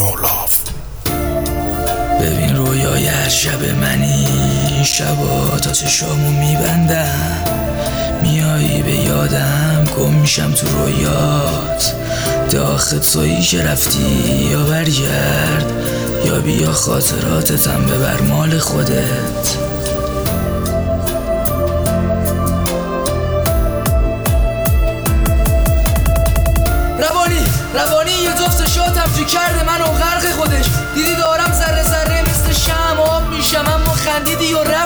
نولاف. ببین رویای هر شب منی، شبا تا چشامو میبندم، میایی به یادم، گم میشم تو رویات. داخل تویی که رفتی، یا برگرد یا بیا خاطراتتم ببر مال خودت. روانی یه جفت شاتم تو کرده منو غرق خودش. دیدی دارم ذره ذره مثل شمع آب میشم، اما خندیدی و